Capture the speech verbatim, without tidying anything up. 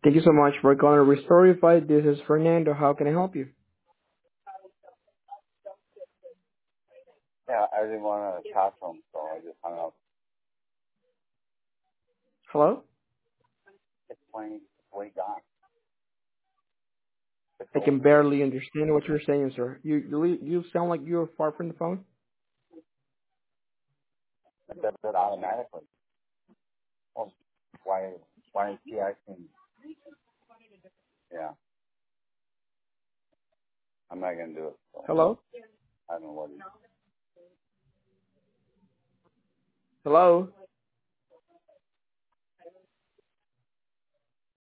Thank you so much for calling Restorify. This is Fernando. How can I help you? Yeah, I didn't want to talk to him, so I just hung up. Hello? It's playing, it's way gone. It's I can over. barely understand what you're saying, sir. You you, you sound like you're far from the phone. It does it automatically. Well, why, why is he asking? Yeah, I'm not going to do it. So Hello? I don't know what he Hello?